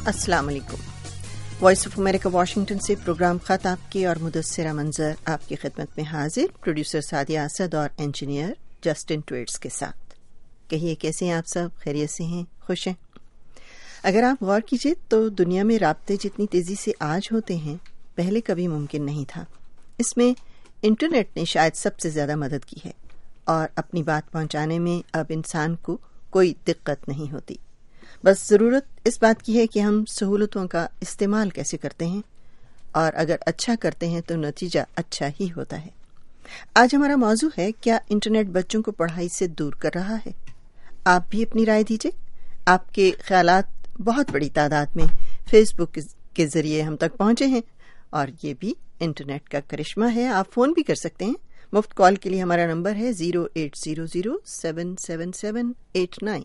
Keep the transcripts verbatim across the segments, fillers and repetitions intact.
السلام علیکم۔ Voice of America Washington سے پروگرام خط آپ کی اور مدثرہ منظر آپ کی خدمت میں حاضر، پروڈیوسر سعدیہ اسد اور انجینئر جسٹن ٹویٹس کے ساتھ۔ کہیے کیسے ہیں آپ سب؟ خیریت سے ہیں؟ خوش ہیں؟ اگر آپ غور کیجئے تو دنیا میں رابطے جتنی تیزی سے آج ہوتے ہیں پہلے کبھی ممکن نہیں تھا۔ اس میں انٹرنیٹ نے شاید سب سے زیادہ مدد کی ہے اور اپنی بات پہنچانے میں اب انسان کو کوئی دقت نہیں ہوتی، بس ضرورت اس بات کی ہے کہ ہم سہولتوں کا استعمال کیسے کرتے ہیں، اور اگر اچھا کرتے ہیں تو نتیجہ اچھا ہی ہوتا ہے۔ آج ہمارا موضوع ہے، کیا انٹرنیٹ بچوں کو پڑھائی سے دور کر رہا ہے؟ آپ بھی اپنی رائے دیجیے۔ آپ کے خیالات بہت بڑی تعداد میں فیس بک کے ذریعے ہم تک پہنچے ہیں، اور یہ بھی انٹرنیٹ کا کرشمہ ہے۔ آپ فون بھی کر سکتے ہیں۔ مفت کال کے لیے ہمارا نمبر ہے zero eight zero zero seven seven seven eight nine.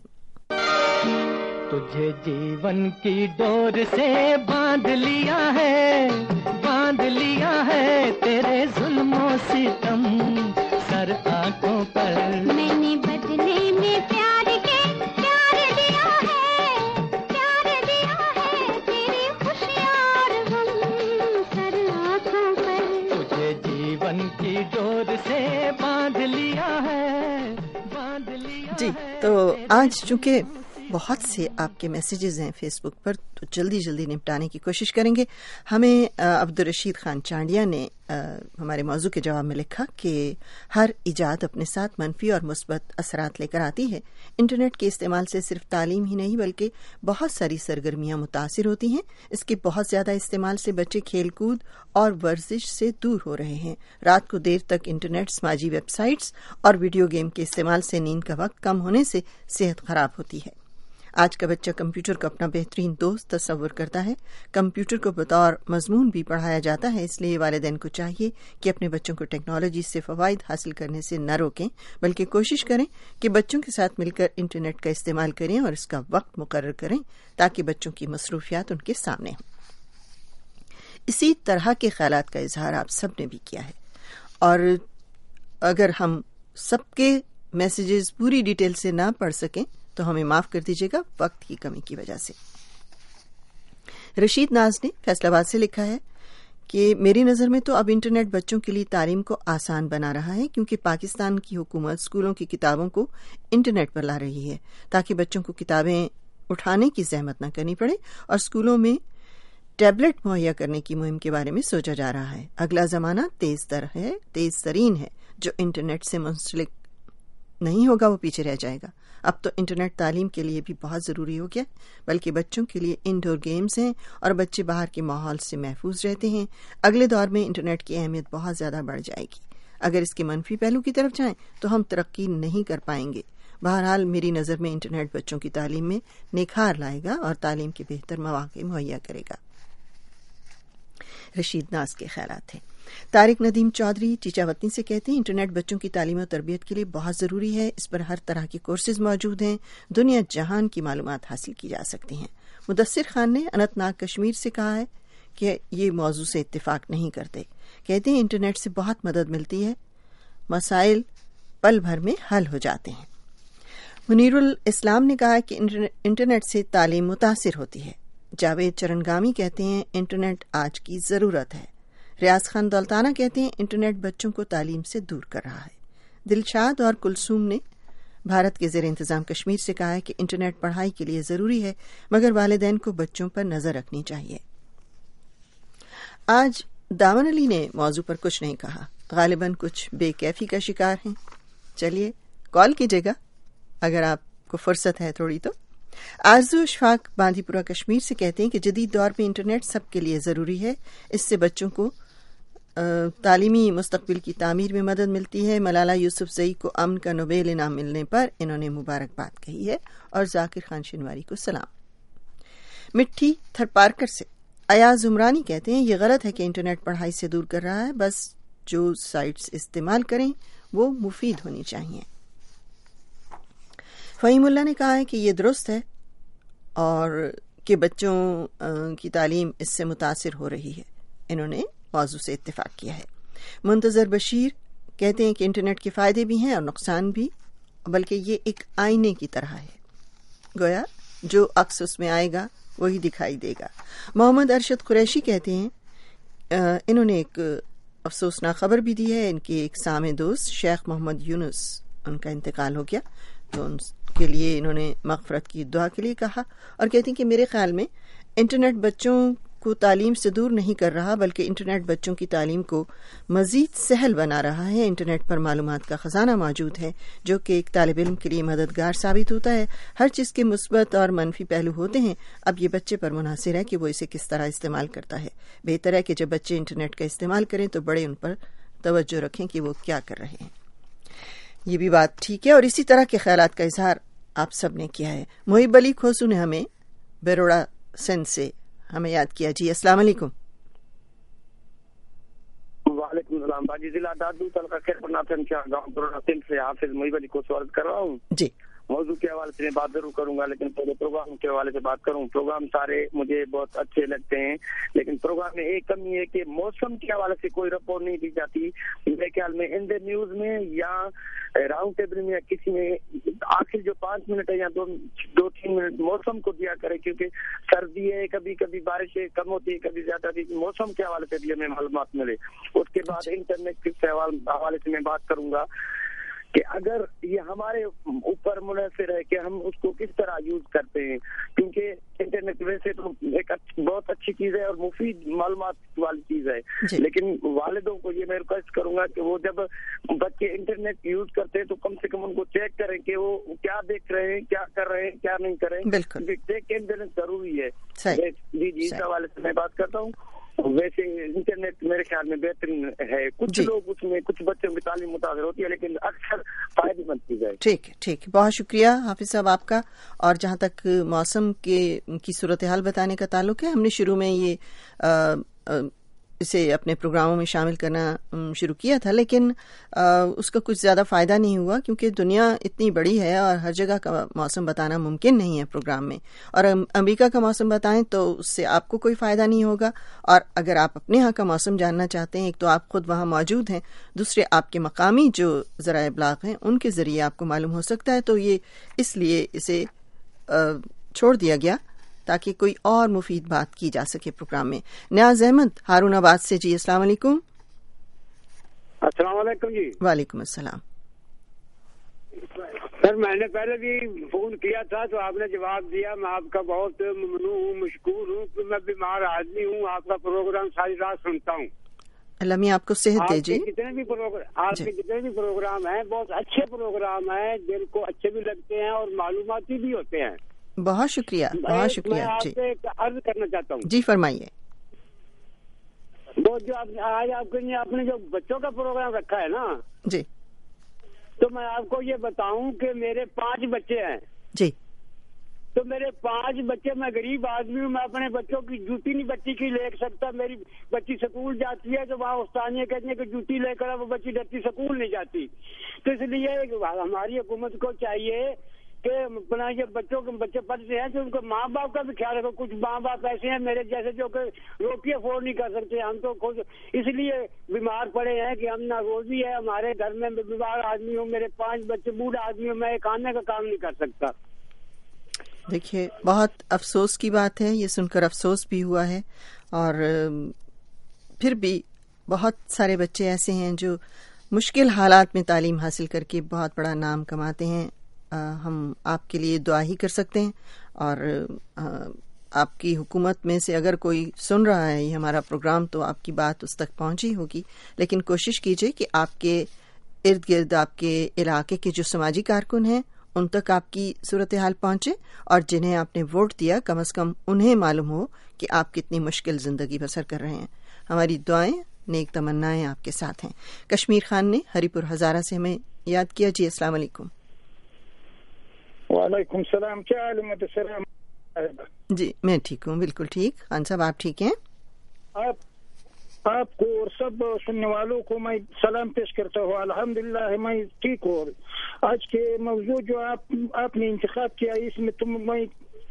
تجھے جیون کی ڈور سے باندھ لیا ہے، باندھ لیا ہے تیرے ظلم و ستم سر آنکھوں پر، میں نے بدلے میں پیار کے پیار دیا ہے، پیار دیا ہے تیری خوشیاں اور غم سر آنکھوں پر، تجھے جیون کی ڈور سے باندھ لیا ہے، باندھ لیا۔ جی تو آج چونکہ بہت سے آپ کے میسیجز ہیں فیس بک پر، تو جلدی جلدی نپٹانے کی کوشش کریں گے۔ ہمیں عبدالرشید خان چانڈیا نے ہمارے موضوع کے جواب میں لکھا کہ ہر ایجاد اپنے ساتھ منفی اور مثبت اثرات لے کر آتی ہے۔ انٹرنیٹ کے استعمال سے صرف تعلیم ہی نہیں بلکہ بہت ساری سرگرمیاں متاثر ہوتی ہیں۔ اس کے بہت زیادہ استعمال سے بچے کھیل کود اور ورزش سے دور ہو رہے ہیں۔ رات کو دیر تک انٹرنیٹ، سماجی ویب سائٹس اور ویڈیو گیم کے استعمال سے نیند کا وقت کم ہونے سے صحت خراب ہوتی ہے۔ آج کا بچہ کمپیوٹر کو اپنا بہترین دوست تصور کرتا ہے۔ کمپیوٹر کو بطور مضمون بھی پڑھایا جاتا ہے، اس لیے والدین کو چاہیے کہ اپنے بچوں کو ٹیکنالوجی سے فوائد حاصل کرنے سے نہ روکیں، بلکہ کوشش کریں کہ بچوں کے ساتھ مل کر انٹرنیٹ کا استعمال کریں اور اس کا وقت مقرر کریں تاکہ بچوں کی مصروفیات ان کے سامنے ہوں۔ اسی طرح کے خیالات کا اظہار آپ سب نے بھی کیا ہے، اور اگر ہم سب کے میسیجز پوری ڈیٹیل سے نہ پڑھ سکیں تو ہمیں معاف کر دیجیے گا وقت کی کمی کی وجہ سے۔ رشید ناز نے فیصل آباد سے لکھا ہے کہ میری نظر میں تو اب انٹرنیٹ بچوں کے لیے تعلیم کو آسان بنا رہا ہے، کیونکہ پاکستان کی حکومت اسکولوں کی کتابوں کو انٹرنیٹ پر لا رہی ہے تاکہ بچوں کو کتابیں اٹھانے کی زحمت نہ کرنی پڑے، اور اسکولوں میں ٹیبلٹ مہیا کرنے کی مہم کے بارے میں سوچا جا رہا ہے۔ اگلا زمانہ تیز تر ہے، تیز ترین ہے۔ جو انٹرنیٹ سے منسلک نہیں ہوگا وہ پیچھے رہ جائے گا۔ اب تو انٹرنیٹ تعلیم کے لیے بھی بہت ضروری ہو گیا، بلکہ بچوں کے لیے انڈور گیمز ہیں اور بچے باہر کے ماحول سے محفوظ رہتے ہیں۔ اگلے دور میں انٹرنیٹ کی اہمیت بہت زیادہ بڑھ جائے گی۔ اگر اس کے منفی پہلو کی طرف جائیں تو ہم ترقی نہیں کر پائیں گے۔ بہرحال میری نظر میں انٹرنیٹ بچوں کی تعلیم میں نکھار لائے گا اور تعلیم کے بہتر مواقع مہیا کرے گا۔ رشید ناز کے خیالات ہیں۔ طارق ندیم چودھری چیچاوتنی سے کہتے ہیں انٹرنیٹ بچوں کی تعلیم و تربیت کے لیے بہت ضروری ہے۔ اس پر ہر طرح کے کورسز موجود ہیں، دنیا جہان کی معلومات حاصل کی جا سکتی ہیں۔ مدثر خان نے اننت ناگ کشمیر سے کہا ہے کہ یہ موضوع سے اتفاق نہیں کرتے، کہتے ہیں انٹرنیٹ سے بہت مدد ملتی ہے، مسائل پل بھر میں حل ہو جاتے ہیں۔ منیر الاسلام نے کہا کہ انٹرنیٹ سے تعلیم متاثر ہوتی ہے۔ جاوید چرنگامی کہتے ہیں انٹرنیٹ آج کی ضرورت ہے۔ ریاض خان دولتانہ کہتے ہیں انٹرنیٹ بچوں کو تعلیم سے دور کر رہا ہے۔ دلشاد اور کلثوم نے بھارت کے زیر انتظام کشمیر سے کہا ہے کہ انٹرنیٹ پڑھائی کے لیے ضروری ہے، مگر والدین کو بچوں پر نظر رکھنی چاہیے۔ آج دامن علی نے موضوع پر کچھ نہیں کہا، غالباً کچھ بے کیفی کا شکار ہیں۔ چلیے کال کیجیے گا اگر آپ کو فرصت ہے تھوڑی تو۔ آرزو اشفاق باندی پورہ کشمیر سے کہتے ہیں کہ جدید دور میں انٹرنیٹ سب کے لیے ضروری ہے، اس سے بچوں کو تعلیمی مستقبل کی تعمیر میں مدد ملتی ہے۔ ملالہ یوسف زئی کو امن کا نوبیل انعام ملنے پر انہوں نے مبارکباد کہی ہے، اور ذاکر خان شنواری کو سلام۔ مٹھی تھرپارکر سے ایاز عمرانی کہتے ہیں یہ غلط ہے کہ انٹرنیٹ پڑھائی سے دور کر رہا ہے، بس جو سائٹس استعمال کریں وہ مفید ہونی چاہیے۔ فہیم اللہ نے کہا ہے کہ یہ درست ہے اور کہ بچوں کی تعلیم اس سے متاثر ہو رہی ہے، انہوں نے موضوع سے اتفاق کیا ہے۔ منتظر بشیر کہتے ہیں کہ انٹرنیٹ کے فائدے بھی ہیں اور نقصان بھی، بلکہ یہ ایک آئینے کی طرح ہے، گویا جو عکس اس میں آئے گا وہی دکھائی دے گا. محمد ارشد قریشی کہتے ہیں انہوں نے ایک افسوسناک خبر بھی دی ہے. ان کے ایک سامع دوست شیخ محمد یونس ان کا انتقال ہو گیا, تو ان کے لیے انہوں نے مغفرت کی دعا کے لیے کہا, اور کہتے ہیں کہ میرے خیال میں انٹرنیٹ بچوں کو تعلیم سے دور نہیں کر رہا بلکہ انٹرنیٹ بچوں کی تعلیم کو مزید سہل بنا رہا ہے. انٹرنیٹ پر معلومات کا خزانہ موجود ہے جو کہ ایک طالب علم کے لیے مددگار ثابت ہوتا ہے. ہر چیز کے مثبت اور منفی پہلو ہوتے ہیں. اب یہ بچے پر منحصر ہے کہ وہ اسے کس طرح استعمال کرتا ہے. بہتر ہے کہ جب بچے انٹرنیٹ کا استعمال کریں تو بڑے ان پر توجہ رکھیں کہ وہ کیا کر رہے ہیں. یہ بھی بات ٹھیک ہے, اور اسی طرح کے خیالات کا اظہار آپ سب نے کیا ہے. محب علی کھوسو نے ہمیں بیروڑا سندھ سے ہمیں یاد کیا. جی السلام علیکم. وعلیکم السلام. باجی ضلع دادو تعلقہ خیر پرناتن کیا گاؤں بیروڑا سندھ سے حافظ محب علی کھوسو عرض کر رہا ہوں. جی موضوع کے حوالے سے میں بات ضرور کروں گا, لیکن پہلے پروگرام کے حوالے سے بات کروں. پروگرام سارے مجھے بہت اچھے لگتے ہیں, لیکن پروگرام میں ایک کمی ہے کہ موسم کے حوالے سے کوئی رپورٹ نہیں دی جاتی. میرے خیال میں ان دا نیوز میں یا راؤنڈ ٹیبل میں یا کسی میں آخر جو پانچ منٹ ہے یا دو دو تین منٹ موسم کو دیا کرے, کیونکہ سردی ہے, کبھی کبھی بارشیں کم ہوتی ہے, کبھی زیادہ ہوتی ہے. موسم کے حوالے سے بھی ہمیں معلومات ملے. اس کے بعد انٹرنیٹ کے حوالے سے میں بات کروں گا کہ اگر یہ ہمارے اوپر منحصر ہے کہ ہم اس کو کس طرح یوز کرتے ہیں, کیونکہ انٹرنیٹ ویسے تو ایک بہت اچھی چیز ہے اور مفید معلومات والی چیز ہے, لیکن والدوں کو یہ میں ریکویسٹ کروں گا کہ وہ جب بچے انٹرنیٹ یوز کرتے ہیں تو کم سے کم ان کو چیک کریں کہ وہ کیا دیکھ رہے ہیں, کیا کر رہے ہیں, کیا نہیں کر رہے ہیں. کیونکہ چیک اینڈ بیلنس ضروری ہے. جی جی اس حوالے سے میں بات کرتا ہوں. ویسے انٹرنیٹ میرے خیال میں بہترین ہے. کچھ لوگ اس میں کچھ بچوں کی تعلیم متاثر ہوتی ہے, لیکن اکثر فائدے مند چیز ہے. ٹھیک ہے ٹھیک ہے بہت شکریہ حافظ صاحب آپ کا. اور جہاں تک موسم کے کی صورتحال بتانے کا تعلق ہے, ہم نے شروع میں یہ آ, آ, اسے اپنے پروگراموں میں شامل کرنا شروع کیا تھا, لیکن اس کا کچھ زیادہ فائدہ نہیں ہوا کیونکہ دنیا اتنی بڑی ہے اور ہر جگہ کا موسم بتانا ممکن نہیں ہے پروگرام میں. اور امریکہ کا موسم بتائیں تو اس سے آپ کو کوئی فائدہ نہیں ہوگا, اور اگر آپ اپنے ہاں کا موسم جاننا چاہتے ہیں, ایک تو آپ خود وہاں موجود ہیں, دوسرے آپ کے مقامی جو ذرائع ابلاغ ہیں ان کے ذریعے آپ کو معلوم ہو سکتا ہے. تو یہ اس لیے اسے چھوڑ دیا گیا تاکہ کوئی اور مفید بات کی جا سکے پروگرام میں. نیاز احمد ہارون آباد سے. جی السلام علیکم. السلام علیکم. جی وعلیکم السلام. سر میں نے پہلے بھی فون کیا تھا تو آپ نے جواب دیا. میں آپ کا بہت ممنون ہوں, مشکور ہوں کہ میں بیمار آدمی ہوں, آپ کا پروگرام ساری رات سنتا ہوں. اللہ میاں آپ کو صحت دے. جی جتنے بھی پروگرام آپ کے جتنے بھی پروگرام ہیں بہت اچھے پروگرام ہیں, دل کو اچھے بھی لگتے ہیں اور معلوماتی بھی ہوتے ہیں. بہت شکریہ بہت شکریہ. میں آپ سے ایک عرض کرنا چاہتا ہوں. جی فرمائیے. وہ جو آج آپ کے آپ نے جو بچوں کا پروگرام رکھا ہے نا, جی تو میں آپ کو یہ بتاؤں کہ میرے پانچ بچے ہیں. جی تو میرے پانچ بچے, میں غریب آدمی ہوں, میں اپنے بچوں کی جوتی نہیں بچی کی لے سکتا. میری بچی سکول جاتی ہے تو وہاں استانیہ کہتے ہیں کہ جوتی لے کر وہ بچی ڈرتی سکول نہیں جاتی. تو اس لیے ہماری حکومت کو چاہیے کہ اپنا یہ بچوں کے بچے پڑھتے ہیں تو ان کو ماں باپ کا بھی خیال رکھو. کچھ ماں باپ ایسے ہیں میرے جیسے جو کہ روٹی افورڈ نہیں کر سکتے. ہم تو خود اس لیے بیمار پڑے ہیں کہ ہم نہ روزی ہے ہمارے گھر میں. بیمار آدمی ہوں, میرے پانچ بچے, بوڑھا آدمی ہوں, میں ایک آنے کا کام نہیں کر سکتا. دیکھیے بہت افسوس کی بات ہے, یہ سن کر افسوس بھی ہوا ہے. اور پھر بھی بہت سارے بچے ایسے ہیں جو مشکل حالات میں تعلیم حاصل کر کے بہت بڑا نام کماتے ہیں. ہم آپ کے لیے دعا ہی کر سکتے ہیں, اور آپ کی حکومت میں سے اگر کوئی سن رہا ہے یہ ہمارا پروگرام تو آپ کی بات اس تک پہنچی ہوگی. لیکن کوشش کیجیے کہ آپ کے ارد گرد آپ کے علاقے کے جو سماجی کارکن ہیں ان تک آپ کی صورتحال پہنچے, اور جنہیں آپ نے ووٹ دیا کم از کم انہیں معلوم ہو کہ آپ کتنی مشکل زندگی بسر کر رہے ہیں. ہماری دعائیں نیک تمنائیں آپ کے ساتھ ہیں. کشمیر خان نے ہری پور ہزارہ سے ہمیں یاد کیا. جی السلام علیکم. وعلیکم السلام. کیا علامت السلام. جی میں ٹھیک ہوں, بالکل ٹھیک. خان صاحب آپ ٹھیک ہیں؟ آپ آپ کو اور سب سننے والوں کو میں سلام پیش کرتا ہوں. الحمدللہ میں ٹھیک ہوں. آج کے موضوع جو آپ آپ نے انتخاب کیا اس میں تم میں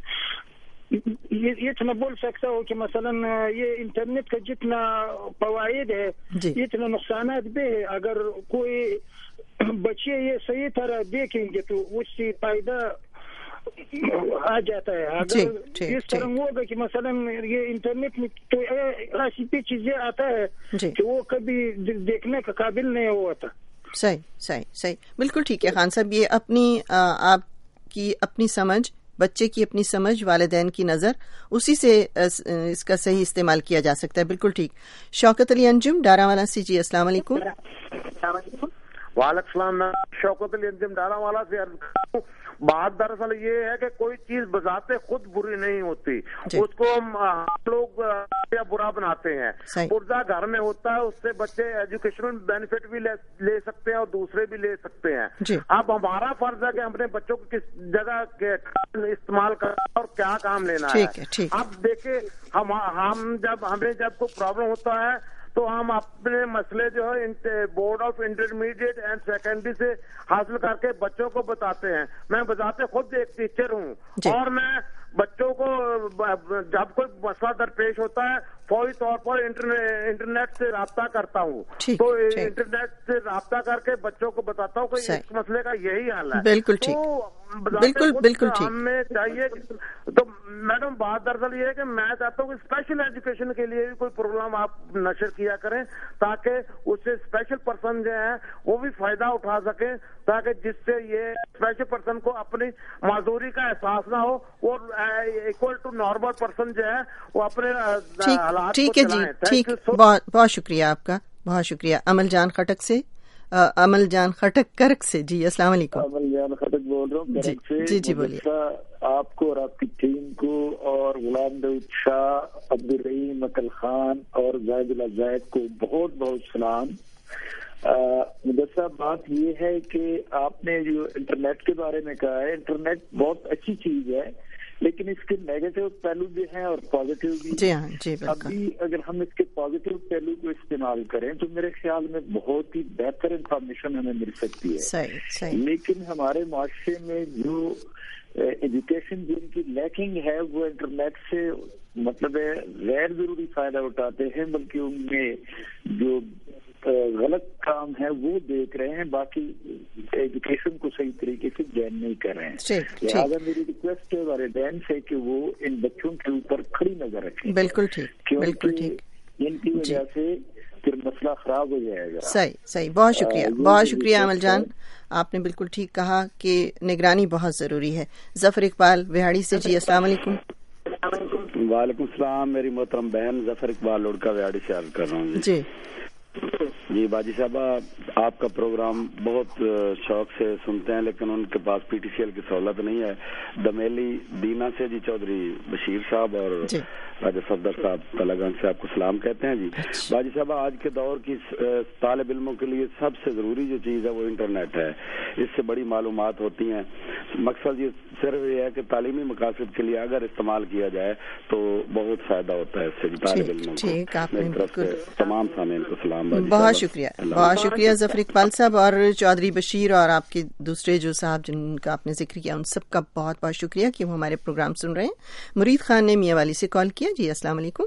یہ اتنا بول سکتا ہوں کہ مثلا یہ انٹرنیٹ کا جتنا فوائد ہے اتنا نقصانات بھی ہے. اگر کوئی بچے یہ صحیح طرح دیکھیں گے تو اس سے فائدہ आ जाता है. अगर इस तरह होगा कि मसलन ये इंटरनेट में तो ऐसी भी चीजें आता है कि वो कभी देखने का काबिल नहीं हुआ था. सही सही सही बिल्कुल ठीक है खान साहब. ये अपनी आपकी अपनी समझ, बच्चे की अपनी समझ, वालिदैन की नज़र, उसी से इसका सही इस्तेमाल किया जा सकता है. बिल्कुल ठीक. शौकत अली अंजुम डारावाला से, जी अस्सलाम वालेकुम. वालेकुम सलाम. मैं शौकत अली अंजुम डारावाला से अर्ज करता हूँ. बात दरअसल ये है कि कोई चीज बजाते खुद बुरी नहीं होती, उसको हम लोग या बुरा बनाते हैं. पुर्जा घर में होता है, उससे बच्चे एजुकेशनल बेनिफिट भी ले, ले सकते हैं और दूसरे भी ले सकते हैं. अब हमारा फर्ज है कि हमने बच्चों को किस जगह के इस्तेमाल करना और क्या काम लेना है. अब देखिए हम हम जब हमें जब कोई प्रॉब्लम होता है तो हम अपने मसले जो है board of intermediate and secondary से हासिल करके बच्चों को बताते हैं. मैं बताते खुद एक टीचर हूँ और मैं बच्चों को जब कोई मसला दरपेश होता है फौरी तौर पर इंटरनेट इंटरनेट से राब्ता करता हूँ. तो इंटरनेट से राब्ता करके बच्चों को बताता हूँ कि इस मसले का यही हाल है. बिल्कुल ठीक. तो बिल्कुल बिल्कुल ठीक. हमें चाहिए. तो मैडम बात दरअसल ये है कि मैं चाहता हूँ कि स्पेशल एजुकेशन के लिए भी कोई प्रोग्राम आप नशर किया करें ताकि उससे स्पेशल पर्सन जो है वो भी फायदा उठा सके, ताकि जिससे ये स्पेशल पर्सन को अपनी माजूरी का एहसास ना हो और इक्वल टू नॉर्मल पर्सन जो है वो अपने हालात को ठीक है जी. ठीक, बहुत बहुत शुक्रिया आपका, बहुत शुक्रिया. अमल जान खटक से, अमल जान खटक करक से, जी अस्सलाम वालेकुम. अमल जान खटक बोल रहा हूँ जी जी, जी बोलिए. आपको और आपकी टीम को और गुलाम दाऊद शाह, अब्दुल रहीम अकल खान और जाहिदुल्लाह जायद को बहुत बहुत सलाम. मुदस्सा बात ये है कि आपने जो इंटरनेट के बारे में कहा है, इंटरनेट बहुत अच्छी चीज है लेकिन इसके नेगेटिव पहलू भी हैं और पॉजिटिव भी. जी हाँ, जी बिल्कुल. अभी अगर हम इसके पॉजिटिव पहलू को इस्तेमाल करें तो मेरे ख्याल में बहुत ही बेहतर इंफॉर्मेशन हमें मिल सकती है. सही सही. लेकिन हमारे माशरे में जो एजुकेशन जिनकी लैकिंग है वो इंटरनेट से मतलब है गैर जरूरी फायदा उठाते हैं, बल्कि उनमें जो गलत काम है वो देख रहे हैं, बाकी एजुकेशन को सही तरीके से गेन नहीं कर रहे हैं. लिहाजा मेरी रिक्वेस्ट है वालिदैन से कि वो इन बच्चों के ऊपर खड़ी नजर रखें. बिल्कुल ठीक, बिल्कुल ठीक. इनकी वजह से फिर मसला खराब हो जाएगा. सही सही. बहुत शुक्रिया, बहुत शुक्रिया अमल जान. आपने बिल्कुल ठीक कहा कि निगरानी बहुत जरूरी है. जफर इकबाल विहाड़ी से, जी अस्सलाम वालेकुम. वालेकुम सलाम. मेरी मोहतरम बहन जफर इकबाल लुड़का विहाड़ी से अर्ज कर रहा हूँ. जी जी बाजी साहबा, आपका प्रोग्राम बहुत शौक से सुनते हैं लेकिन उनके पास पीटीसीएल की सहूलत नहीं है. दमेली दीना से जी चौधरी बशीर साहब और राजा सफदर साहब तलागंज से आपको सलाम कहते हैं. जी बाजी साहबा, आज के दौर की तालिब इल्मों के लिए सबसे जरूरी जो चीज़ है वो इंटरनेट है. इससे बड़ी मालूमात होती हैं. मकसद ये सिर्फ ये है कि तालीमी मकासद के लिए अगर इस्तेमाल किया जाए तो बहुत फायदा होता है इससे तालिब इल्मों को. मेरी तरफ से तमाम सामीन को सलाम. बहुत शुक्रिया, बहुत शुक्रिया जफर इकबाल साहब और चौधरी बशीर और आपके दूसरे जो साहब जिनका आपने जिक्र किया उन सबका बहुत बहुत शुक्रिया कि वो हमारे प्रोग्राम सुन रहे हैं. मुरीद खान ने मियाँ वाली से कॉल किया. जी अस्सलाम वालेकुम.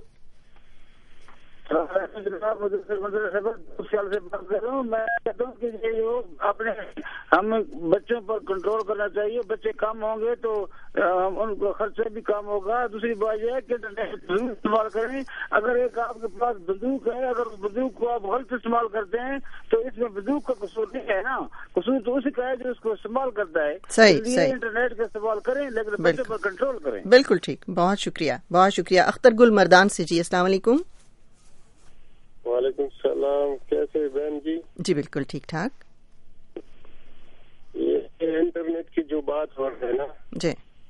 से बात कर रहा हूँ. मैं कहता हूँ कि ये अपने हम बच्चों पर कंट्रोल करना चाहिए. बच्चे कम होंगे तो उनको खर्चा भी कम होगा. दूसरी बात यह है कि इस्तेमाल करें. अगर एक आपके पास बंदूक है, अगर बंदूक को आप गलत इस्तेमाल करते हैं तो इसमें बंदूक का कसूर नहीं है ना, कसूर तो उसी का है जो उसको इस्तेमाल करता है. सही सही. इंटरनेट का इस्तेमाल करें लेकिन बच्चों पर कंट्रोल करें. बिल्कुल ठीक, बहुत शुक्रिया, बहुत शुक्रिया. अख्तर गुल मर्दान से, जी अस्सलाम वालेकुम. वालेकुम सलाम. कैसे बहन जी? जी बिल्कुल ठीक ठाक. ये इंटरनेट की जो बात हो रही है ना जी,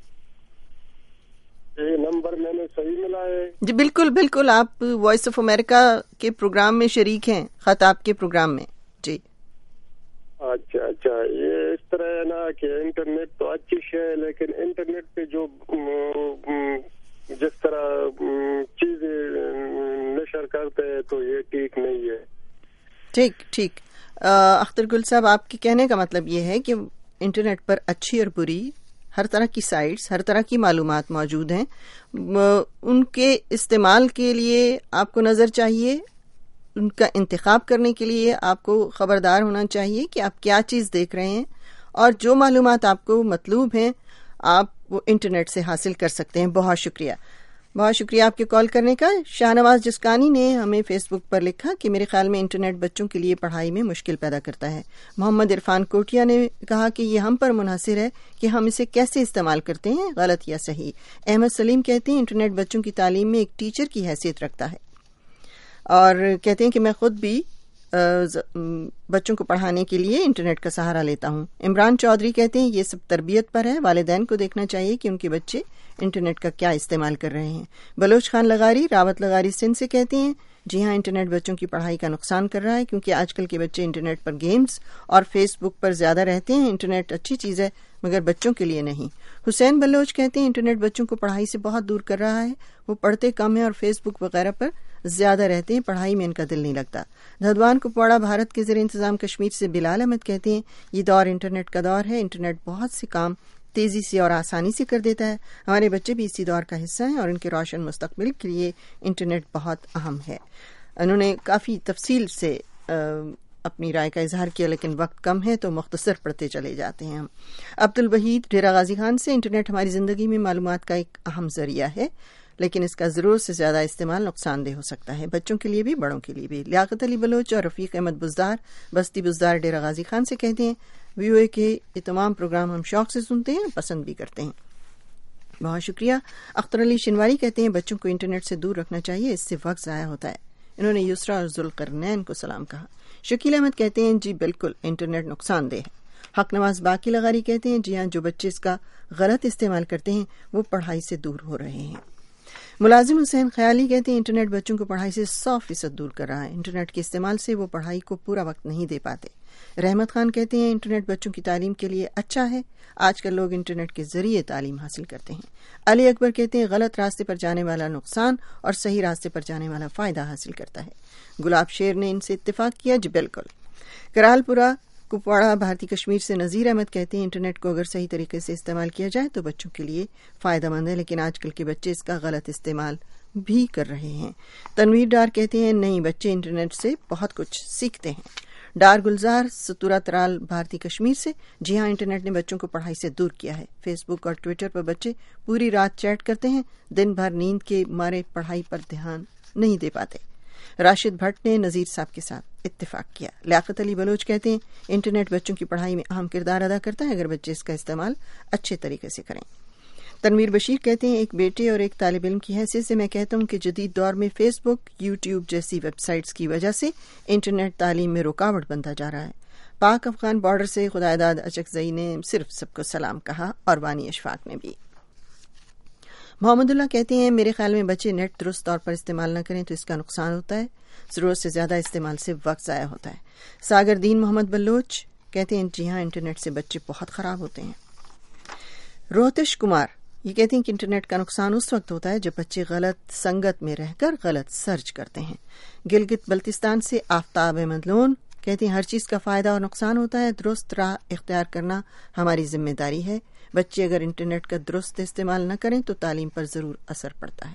ये नंबर मैंने सही मिला है? जी बिल्कुल बिल्कुल. आप वॉइस ऑफ अमेरिका के प्रोग्राम में शरीक हैं, खत आपके प्रोग्राम में. जी अच्छा अच्छा. ये इस तरह है ना कि इंटरनेट तो अच्छी है लेकिन इंटरनेट पे जो जिस तरह चीजें नशर करते हैं तो ये ठीक नहीं है. ठीक ठीक. अख्तर गुल साहब, आपके कहने का मतलब ये है कि इंटरनेट पर अच्छी और बुरी हर तरह की साइट्स, हर तरह की मालूमात मौजूद हैं. उनके इस्तेमाल के लिए आपको नज़र चाहिए, उनका इंतखाब करने के लिए आपको खबरदार होना चाहिए कि आप क्या चीज़ देख रहे हैं और जो मालूमात आपको मतलूब हैं آپ وہ انٹرنیٹ سے حاصل کر سکتے ہیں. بہت شکریہ بہت شکریہ آپ کے کال کرنے کا. شاہ نواز جسکانی نے ہمیں فیس بک پر لکھا کہ میرے خیال میں انٹرنیٹ بچوں کے لیے پڑھائی میں مشکل پیدا کرتا ہے. محمد عرفان کوٹیا نے کہا کہ یہ ہم پر منحصر ہے کہ ہم اسے کیسے استعمال کرتے ہیں, غلط یا صحیح. احمد سلیم کہتے ہیں انٹرنیٹ بچوں کی تعلیم میں ایک ٹیچر کی حیثیت رکھتا ہے, اور کہتے ہیں کہ میں خود بھی بچوں کو پڑھانے کے لیے انٹرنیٹ کا سہارا لیتا ہوں. عمران چودھری کہتے ہیں یہ سب تربیت پر ہے, والدین کو دیکھنا چاہیے کہ ان کے بچے انٹرنیٹ کا کیا استعمال کر رہے ہیں. بلوچ خان لغاری راوت لغاری سندھ سے کہتے ہیں جی ہاں انٹرنیٹ بچوں کی پڑھائی کا نقصان کر رہا ہے, کیونکہ آج کل کے بچے انٹرنیٹ پر گیمز اور فیس بک پر زیادہ رہتے ہیں. انٹرنیٹ اچھی چیز ہے مگر بچوں کے لیے نہیں. حسین بلوچ کہتے ہیں انٹرنیٹ بچوں کو پڑھائی سے بہت دور کر رہا ہے, وہ پڑھتے کم ہیں اور فیس بک وغیرہ پر زیادہ رہتے ہیں, پڑھائی میں ان کا دل نہیں لگتا. دھدوان کپواڑہ بھارت کے زیر انتظام کشمیر سے بلال احمد کہتے ہیں یہ دور انٹرنیٹ کا دور ہے, انٹرنیٹ بہت سے کام تیزی سے اور آسانی سے کر دیتا ہے. ہمارے بچے بھی اسی دور کا حصہ ہیں اور ان کے روشن مستقبل کے لیے انٹرنیٹ بہت اہم ہے. انہوں نے کافی تفصیل سے اپنی رائے کا اظہار کیا, لیکن وقت کم ہے تو مختصر پڑھتے چلے جاتے ہیں ہم. عبد الوحید ڈیرہ غازی خان سے انٹرنیٹ ہماری زندگی میں معلومات کا ایک اہم ذریعہ ہے, لیکن اس کا ضرورت سے زیادہ استعمال نقصان دہ ہو سکتا ہے, بچوں کے لیے بھی بڑوں کے لیے بھی. لیاقت علی بلوچ اور رفیق احمد بزدار بستی بزدار ڈیرہ غازی خان سے کہتے ہیں وی او اے کے یہ تمام پروگرام ہم شوق سے سنتے ہیں, پسند بھی کرتے ہیں. بہت شکریہ. اختر علی شنواری کہتے ہیں بچوں کو انٹرنیٹ سے دور رکھنا چاہیے, اس سے وقت ضائع ہوتا ہے. انہوں نے یسرا اور ذوالقرنین کو سلام کہا. شکیل احمد کہتے ہیں جی بالکل انٹرنیٹ نقصان دہ ہے. حق نواز باقی لغاری کہتے ہیں جی ہاں جو بچے اس کا غلط استعمال کرتے ہیں وہ پڑھائی سے دور ہو رہے ہیں. ملازم حسین خیالی کہتے ہیں انٹرنیٹ بچوں کو پڑھائی سے سو فیصد دور کر رہا ہے, انٹرنیٹ کے استعمال سے وہ پڑھائی کو پورا وقت نہیں دے پاتے. رحمت خان کہتے ہیں انٹرنیٹ بچوں کی تعلیم کے لیے اچھا ہے, آج کل لوگ انٹرنیٹ کے ذریعے تعلیم حاصل کرتے ہیں. علی اکبر کہتے ہیں غلط راستے پر جانے والا نقصان اور صحیح راستے پر جانے والا فائدہ حاصل کرتا ہے. گلاب شیر نے ان سے اتفاق کیا جی بالکل. کرال پورہ کپواڑہ بھارتی کشمیر سے نذیر احمد کہتے ہیں انٹرنیٹ کو اگر صحیح طریقے سے استعمال کیا جائے تو بچوں کے لیے فائدہ مند ہے, لیکن آج کل کے بچے اس کا غلط استعمال بھی کر رہے ہیں. تنویر ڈار کہتے ہیں نہیں بچے انٹرنیٹ سے بہت کچھ سیکھتے ہیں. ڈار گلزار ستورہ ترال بھارتی کشمیر سے جی ہاں انٹرنیٹ نے بچوں کو پڑھائی سے دور کیا ہے. فیس بک اور ٹویٹر پر بچے پوری رات چیٹ کرتے ہیں, دن بھر نیند کے مارے پڑھائی پر دھیان نہیں دے پاتے. راشد بھٹ نے نذیر صاحب کے ساتھ اتفاق کیا. لیاقت علی بلوچ کہتے ہیں انٹرنیٹ بچوں کی پڑھائی میں اہم کردار ادا کرتا ہے اگر بچے اس کا استعمال اچھے طریقے سے کریں. تنویر بشیر کہتے ہیں ایک بیٹے اور ایک طالب علم کی حیثیت سے میں کہتا ہوں کہ جدید دور میں فیس بک یوٹیوب جیسی ویب سائٹس کی وجہ سے انٹرنیٹ تعلیم میں رکاوٹ بنتا جا رہا ہے. پاک افغان بارڈر سے خدائیداد اچکزئی نے صرف سب کو سلام کہا, اور وانی اشفاق نے بھی. محمد اللہ کہتے ہیں میرے خیال میں بچے نیٹ درست طور پر استعمال نہ کریں تو اس کا نقصان ہوتا ہے, ضرورت سے زیادہ استعمال سے وقت ضائع ہوتا ہے. ساگر دین محمد بلوچ کہتے ہیں جی ہاں انٹرنیٹ سے بچے بہت خراب ہوتے ہیں. روہتش کمار یہ کہتے ہیں کہ انٹرنیٹ کا نقصان اس وقت ہوتا ہے جب بچے غلط سنگت میں رہ کر غلط سرچ کرتے ہیں. گلگت بلتستان سے آفتاب احمد لون کہتے ہیں ہر چیز کا فائدہ اور نقصان ہوتا ہے, درست راہ اختیار کرنا ہماری ذمہ داری ہے. بچے اگر انٹرنیٹ کا درست استعمال نہ کریں تو تعلیم پر ضرور اثر پڑتا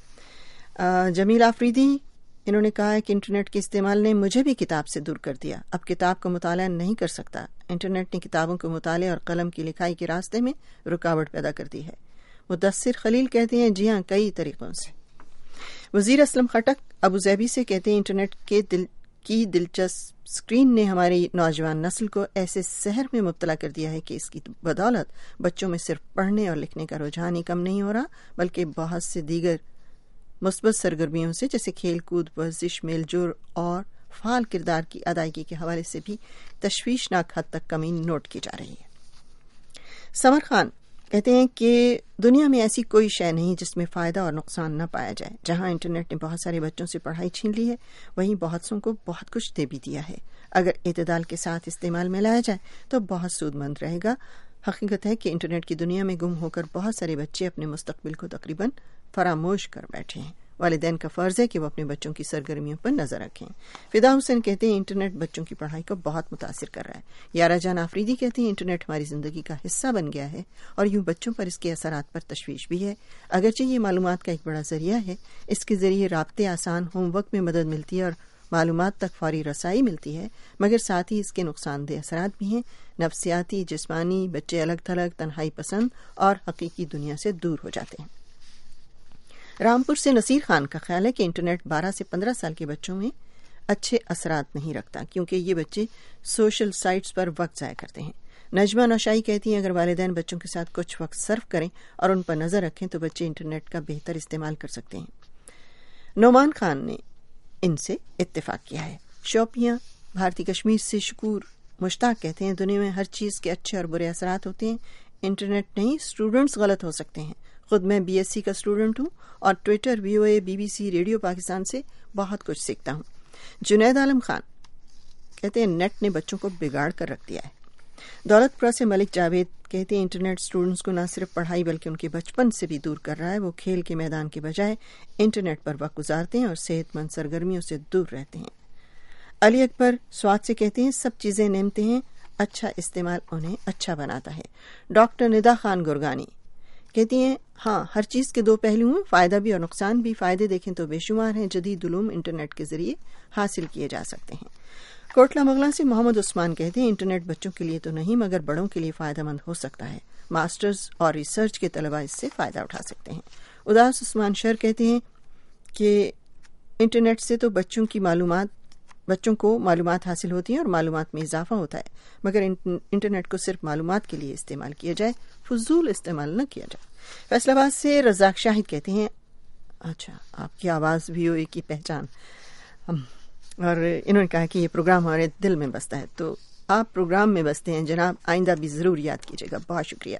ہے. جمیل آفریدی انہوں نے کہا ہے کہ انٹرنیٹ کے استعمال نے مجھے بھی کتاب سے دور کر دیا, اب کتاب کا مطالعہ نہیں کر سکتا. انٹرنیٹ نے کتابوں کے مطالعے اور قلم کی لکھائی کے راستے میں رکاوٹ پیدا کر دی ہے. مدثر خلیل کہتے ہیں جی ہاں کئی طریقوں سے. وزیر اسلم خٹک ابو ظہبی سے کہتے ہیں انٹرنیٹ کے دل کی دلچسپ اسکرین نے ہماری نوجوان نسل کو ایسے سحر میں مبتلا کر دیا ہے کہ اس کی بدولت بچوں میں صرف پڑھنے اور لکھنے کا رجحان ہی کم نہیں ہو رہا بلکہ بہت سے دیگر مثبت سرگرمیوں سے جیسے کھیل کود, ورزش, میل جول اور فعال کردار کی ادائیگی کے حوالے سے بھی تشویشناک حد تک کمی نوٹ کی جا رہی ہے. سمر خان کہتے ہیں کہ دنیا میں ایسی کوئی شے نہیں جس میں فائدہ اور نقصان نہ پایا جائے. جہاں انٹرنیٹ نے بہت سارے بچوں سے پڑھائی چھین لی ہے وہیں بہت سوں کو بہت کچھ دے بھی دیا ہے. اگر اعتدال کے ساتھ استعمال میں لایا جائے تو بہت سود مند رہے گا. حقیقت ہے کہ انٹرنیٹ کی دنیا میں گم ہو کر بہت سارے بچے اپنے مستقبل کو تقریباً فراموش کر بیٹھے ہیں. والدین کا فرض ہے کہ وہ اپنے بچوں کی سرگرمیوں پر نظر رکھیں. فدا حسین کہتے ہیں انٹرنیٹ بچوں کی پڑھائی کو بہت متاثر کر رہا ہے. یارا جان آفریدی کہتے ہیں انٹرنیٹ ہماری زندگی کا حصہ بن گیا ہے اور یوں بچوں پر اس کے اثرات پر تشویش بھی ہے. اگرچہ یہ معلومات کا ایک بڑا ذریعہ ہے, اس کے ذریعے رابطے آسان, ہوم ورک میں مدد ملتی ہے اور معلومات تک فوری رسائی ملتی ہے، مگر ساتھ ہی اس کے نقصان دہ اثرات بھی ہیں، نفسیاتی، جسمانی، بچے الگ تھلگ، تنہائی پسند اور حقیقی دنیا سے دور ہو جاتے ہیں۔ رامپور سے نصیر خان کا خیال ہے کہ انٹرنیٹ بارہ سے پندرہ سال کے بچوں میں اچھے اثرات نہیں رکھتا، کیونکہ یہ بچے سوشل سائٹس پر وقت ضائع کرتے ہیں۔ نجمہ نوشائی کہتی ہیں اگر والدین بچوں کے ساتھ کچھ وقت صرف کریں اور ان پر نظر رکھیں تو بچے انٹرنیٹ کا بہتر استعمال کر سکتے ہیں۔ نعمان خان نے ان سے اتفاق کیا ہے۔ شوپیاں بھارتی کشمیر سے شکور مشتاق کہتے ہیں دنیا میں ہر چیز کے اچھے اور برے اثرات ہوتے ہیں، انٹرنیٹ نہیں اسٹوڈنٹس غلط ہو سکتے ہیں۔ خود میں بی ایس سی کا اسٹوڈنٹ ہوں اور Twitter, V O A, B B C, radio Pakistan سے بہت کچھ سیکھتا ہوں۔ جنید عالم خان کہتے ہیں نیٹ نے بچوں کو بگاڑ کر رکھ دیا ہے۔ دولت پورہ سے ملک جاوید کہتے ہیں انٹرنیٹ اسٹوڈنٹس کو نہ صرف پڑھائی بلکہ ان کے بچپن سے بھی دور کر رہا ہے۔ وہ کھیل کے میدان کے بجائے انٹرنیٹ پر وقت گزارتے ہیں اور صحت مند سرگرمیوں سے دور رہتے ہیں۔ علی اکبر سوات سے کہتے ہیں سب چیزیں نعمتیں ہیں، اچھا استعمال انہیں اچھا بناتا ہے۔ ڈاکٹر ندا خان گرگانی کہتی ہیں ہاں ہر چیز کے دو پہلو ہیں، فائدہ بھی اور نقصان بھی۔ فائدے دیکھیں تو بے شمار ہیں، جدید علوم انٹرنیٹ کے ذریعے حاصل کیے جا سکتے ہیں۔ کوٹلہ مغلاں سے محمد عثمان کہتے ہیں انٹرنیٹ بچوں کے لیے تو نہیں مگر بڑوں کے لیے فائدہ مند ہو سکتا ہے، ماسٹرز اور ریسرچ کے طلباء اس سے فائدہ اٹھا سکتے ہیں۔ اداس عثمان شر کہتے ہیں کہ انٹرنیٹ سے تو بچوں کی معلومات بچوں کو معلومات حاصل ہوتی ہیں اور معلومات میں اضافہ ہوتا ہے، مگر انٹرنیٹ کو صرف معلومات کے لیے استعمال کیا جائے، فضول استعمال نہ کیا جائے۔ فیصل آباد سے رزاق شاہد کہتے ہیں اچھا آپ کی آواز وی او اے کی پہچان، اور انہوں نے کہا کہ یہ پروگرام ہمارے دل میں بستا ہے، تو آپ پروگرام میں بستے ہیں جناب، آئندہ بھی ضرور یاد کیجیے گا، بہت شکریہ۔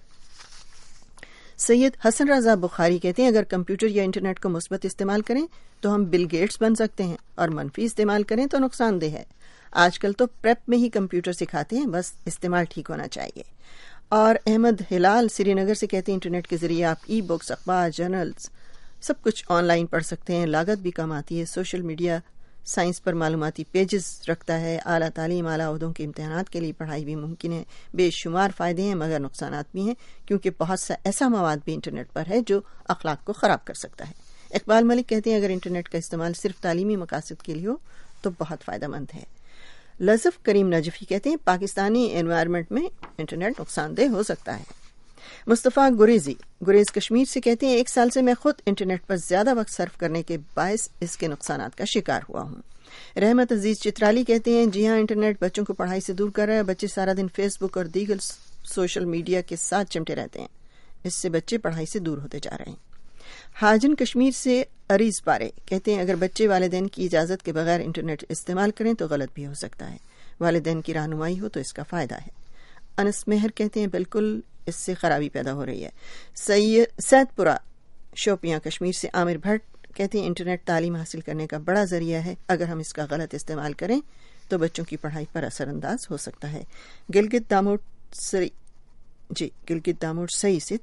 سید حسن رضا بخاری کہتے ہیں اگر کمپیوٹر یا انٹرنیٹ کو مثبت استعمال کریں تو ہم بل گیٹس بن سکتے ہیں، اور منفی استعمال کریں تو نقصان دہ ہے۔ آج کل تو پریپ میں ہی کمپیوٹر سکھاتے ہیں، بس استعمال ٹھیک ہونا چاہیے۔ اور احمد ہلال سری نگر سے کہتے ہیں انٹرنیٹ کے ذریعے آپ ای بکس، اخبار، جرنلز سب کچھ آن لائن پڑھ سکتے ہیں، لاگت بھی کم آتی ہے۔ سوشل میڈیا سائنس پر معلوماتی پیجز رکھتا ہے، اعلیٰ تعلیم، اعلیٰ عہدوں کے امتحانات کے لیے پڑھائی بھی ممکن ہے۔ بے شمار فائدے ہیں مگر نقصانات بھی ہیں، کیونکہ بہت سا ایسا مواد بھی انٹرنیٹ پر ہے جو اخلاق کو خراب کر سکتا ہے۔ اقبال ملک کہتے ہیں اگر انٹرنیٹ کا استعمال صرف تعلیمی مقاصد کے لیے ہو تو بہت فائدہ مند ہے۔ لطف کریم نجفی کہتے ہیں پاکستانی انوائرمنٹ میں انٹرنیٹ نقصان دہ ہو سکتا ہے۔ مصطفیٰ گریزی گریز کشمیر سے کہتے ہیں ایک سال سے میں خود انٹرنیٹ پر زیادہ وقت صرف کرنے کے باعث اس کے نقصانات کا شکار ہوا ہوں۔ رحمت عزیز چترالی کہتے ہیں جی ہاں انٹرنیٹ بچوں کو پڑھائی سے دور کر رہا ہے، بچے سارا دن فیس بک اور دیگر سوشل میڈیا کے ساتھ چمٹے رہتے ہیں، اس سے بچے پڑھائی سے دور ہوتے جا رہے ہیں۔ حاجن کشمیر سے اریز پارے کہتے ہیں اگر بچے والدین کی اجازت کے بغیر انٹرنیٹ استعمال کریں تو غلط بھی ہو سکتا ہے، والدین کی رہنمائی ہو تو اس کا فائدہ ہے۔ انس مہر کہتے ہیں بالکل اس سے خرابی پیدا ہو رہی ہے۔ سید پورہ شوپیاں کشمیر سے عامر بھٹ کہتے ہیں انٹرنیٹ تعلیم حاصل کرنے کا بڑا ذریعہ ہے، اگر ہم اس کا غلط استعمال کریں تو بچوں کی پڑھائی پر اثر انداز ہو سکتا ہے۔ گلگت داموٹ سری جی گلگت داموٹ سعی سے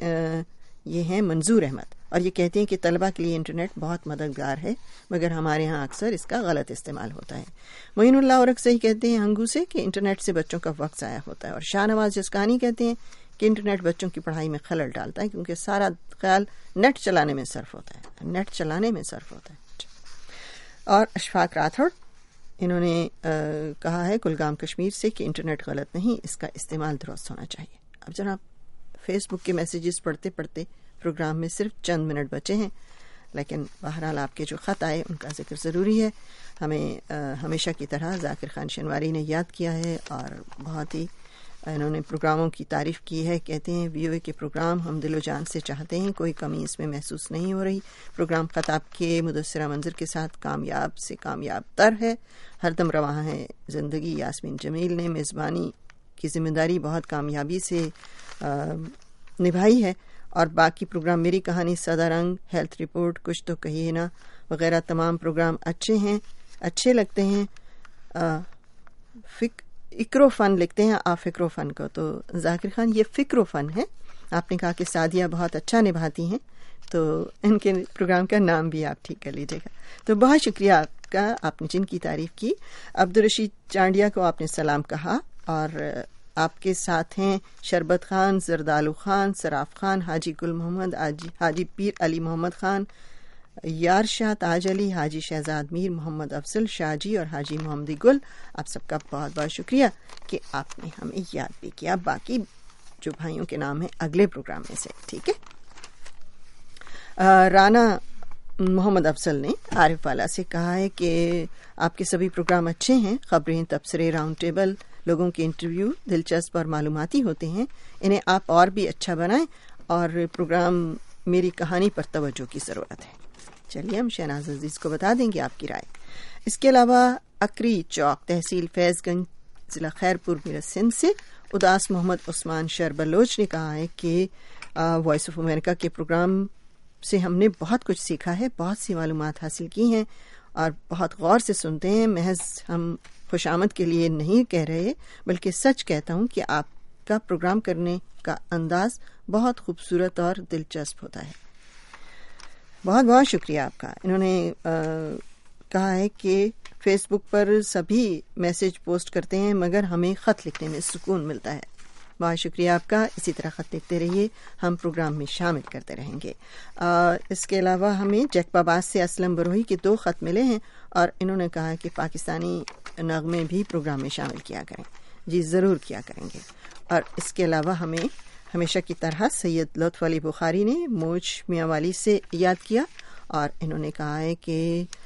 یہ ہیں منظور احمد، اور یہ کہتے ہیں کہ طلبہ کے لیے انٹرنیٹ بہت مددگار ہے مگر ہمارے ہاں اکثر اس کا غلط استعمال ہوتا ہے۔ معین اللہ اورکزئی کہتے ہیں ہنگو سے کہ انٹرنیٹ سے بچوں کا وقت ضائع ہوتا ہے، اور شاہ نواز جسکانی کہتے ہیں کہ انٹرنیٹ بچوں کی پڑھائی میں خلل ڈالتا ہے کیونکہ سارا خیال نیٹ چلانے میں صرف ہوتا ہے نیٹ چلانے میں صرف ہوتا ہے۔ اور اشفاق راتھوڑ انہوں نے کہا ہے کلگام کشمیر سے کہ انٹرنیٹ غلط نہیں، اس کا استعمال درست ہونا چاہیے۔ اب جناب فیس بک کے میسیجز پڑھتے پڑھتے پروگرام میں صرف چند منٹ بچے ہیں، لیکن بہرحال آپ کے جو خط آئے ان کا ذکر ضروری ہے۔ ہمیں ہمیشہ کی طرح ذاکر خان شنواری نے یاد کیا ہے اور بہت ہی انہوں نے پروگراموں کی تعریف کی ہے۔ کہتے ہیں وی او اے کے پروگرام ہم دل و جان سے چاہتے ہیں، کوئی کمی اس میں محسوس نہیں ہو رہی۔ پروگرام خطاب کے مدثرہ منظر کے ساتھ کامیاب سے کامیاب تر ہے، ہر دم رواں ہے زندگی۔ یاسمین جمیل نے میزبانی کی ذمہ داری بہت کامیابی سے نبھائی ہے، اور باقی پروگرام میری کہانی، سادہ رنگ، ہیلتھ رپورٹ، کچھ تو کہیے نا وغیرہ تمام پروگرام اچھے ہیں، اچھے لگتے ہیں۔ فک فکر و فن لکھتے ہیں آپ فکر و فن کو، تو ذاکر خان یہ فکر و فن ہے۔ آپ نے کہا کہ سعدیہ بہت اچھا نبھاتی ہیں، تو ان کے پروگرام کا نام بھی آپ ٹھیک کر لیجیے گا۔ تو بہت شکریہ آپ کا، آپ نے جن کی تعریف کی۔ عبدالرشید چانڈیا کو آپ نے سلام کہا، اور آپ کے ساتھ ہیں شربت خان، زردالو خان، سراف خان، حاجی گل محمد، حاجی پیر علی محمد خان، یار شاہ، تاج علی، حاجی شہزاد میر، محمد افضل شاہ جی اور حاجی محمد گل، آپ سب کا بہت بہت شکریہ کہ آپ نے ہمیں یاد بھی کیا. باقی جو بھائیوں کے نام ہیں اگلے پروگرام میں سے. ٹھیک ہے. رانا محمد افضل نے عارف والا سے کہا ہے کہ آپ کے سبھی پروگرام اچھے ہیں، خبریں، تبصرے، راؤنڈ ٹیبل، لوگوں کے انٹرویو دلچسپ اور معلوماتی ہوتے ہیں. انہیں آپ اور بھی اچھا بنائیں اور پروگرام میری کہانی پر توجہ کی ضرورت ہے. چلیے ہم شہناز عزیز کو بتا دیں گے آپ کی رائے. اس کے علاوہ اکری چوک، تحصیل فیض گنج، ضلع خیر پور، میرٹھ، سندھ سے اداس محمد عثمان شیر بلوچ نے کہا ہے کہ وائس آف امریکہ کے پروگرام سے ہم نے بہت کچھ سیکھا ہے، بہت سی معلومات حاصل کی ہیں اور بہت غور سے سنتے ہیں. محض ہم خوشامد کے لیے نہیں کہہ رہے بلکہ سچ کہتا ہوں کہ آپ کا پروگرام کرنے کا انداز بہت خوبصورت اور دلچسپ ہوتا ہے. بہت بہت شکریہ آپ کا. انہوں نے کہا ہے کہ فیس بک پر سبھی میسج پوسٹ کرتے ہیں مگر ہمیں خط لکھنے میں سکون ملتا ہے. بہت شکریہ آپ کا. اسی طرح خط لکھتے رہیے، ہم پروگرام میں شامل کرتے رہیں گے. اس کے علاوہ ہمیں جیک باباز سے اسلم بروہی کے دو خط ملے ہیں اور انہوں نے کہا کہ پاکستانی نغمے بھی پروگرام میں شامل کیا کریں. جی ضرور کیا کریں گے. اور اس کے علاوہ ہمیں ہمیشہ کی طرح سید لطف علی بخاری نے موج میاں والی سے یاد کیا اور انہوں نے کہا ہے کہ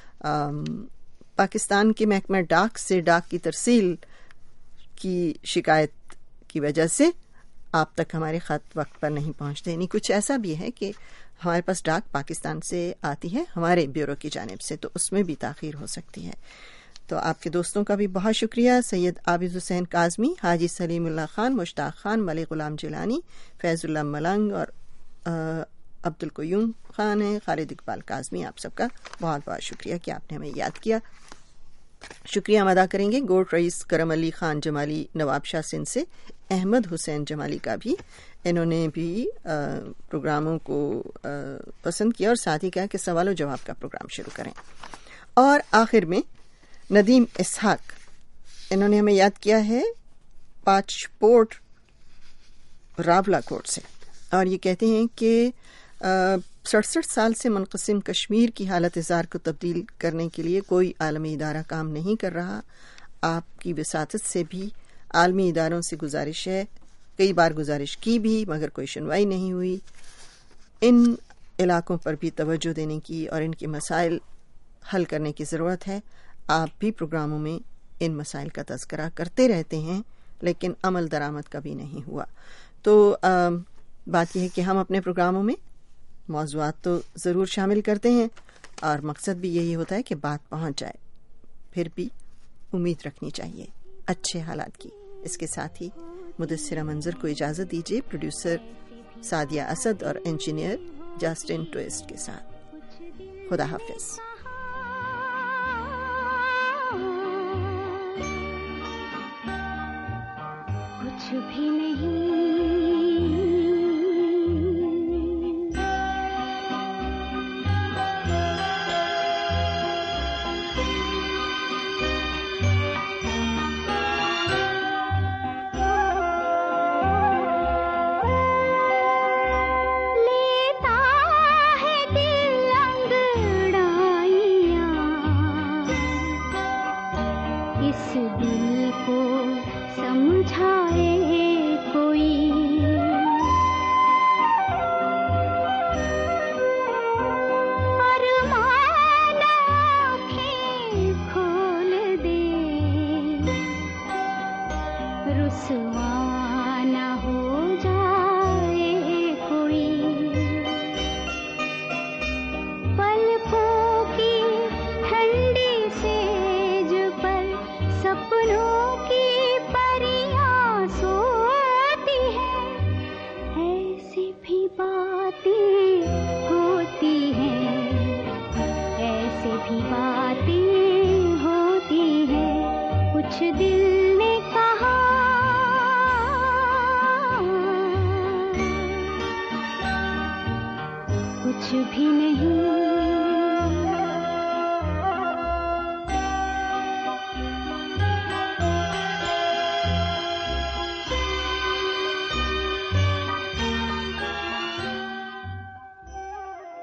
پاکستان کے محکمہ ڈاک سے ڈاک کی ترسیل کی شکایت کی وجہ سے آپ تک ہمارے خط وقت پر نہیں پہنچتے. یعنی کچھ ایسا بھی ہے کہ ہمارے پاس ڈاک پاکستان سے آتی ہے ہمارے بیورو کی جانب سے، تو اس میں بھی تاخیر ہو سکتی ہے. تو آپ کے دوستوں کا بھی بہت شکریہ. سید عابد حسین کاظمی، حاجی سلیم اللہ خان، مشتاق خان، ملک غلام جیلانی، فیض اللہ ملنگ اور عبد القیوم خان ہیں، خالد اقبال کاظمی، آپ سب کا بہت بہت شکریہ کہ آپ نے ہمیں یاد کیا. شکریہ ہم ادا کریں گے گوٹ رئیس کرم علی خان جمالی نواب شاہ سندھ سے، احمد حسین جمالی کا بھی. انہوں نے بھی پروگراموں کو پسند کیا اور ساتھ ہی کہا کہ سوال و جواب کا پروگرام شروع کریں. اور آخر میں ندیم اسحاق، انہوں نے ہمیں یاد کیا ہے پاچ پورٹ راولا کوٹ سے، اور یہ کہتے ہیں کہ سڑسٹھ سال سے منقسم کشمیر کی حالت اظہار کو تبدیل کرنے کے لیے کوئی عالمی ادارہ کام نہیں کر رہا. آپ کی وساطت سے بھی عالمی اداروں سے گزارش ہے، کئی بار گزارش کی بھی مگر کوئی سنوائی نہیں ہوئی. ان علاقوں پر بھی توجہ دینے کی اور ان کے مسائل حل کرنے کی ضرورت ہے. آپ بھی پروگراموں میں ان مسائل کا تذکرہ کرتے رہتے ہیں لیکن عمل درآمد کبھی نہیں ہوا. تو بات یہ ہے کہ ہم اپنے پروگراموں میں موضوعات تو ضرور شامل کرتے ہیں اور مقصد بھی یہی ہوتا ہے کہ بات پہنچ جائے. پھر بھی امید رکھنی چاہیے اچھے حالات کی. اس کے ساتھ ہی مدثرہ منظر کو اجازت دیجیے پروڈیوسر سعدیہ اسد اور انجینئر جسٹن ٹویسٹ کے ساتھ. خدا حافظ. کچھ بھی نہیں کچھ بھی نہیں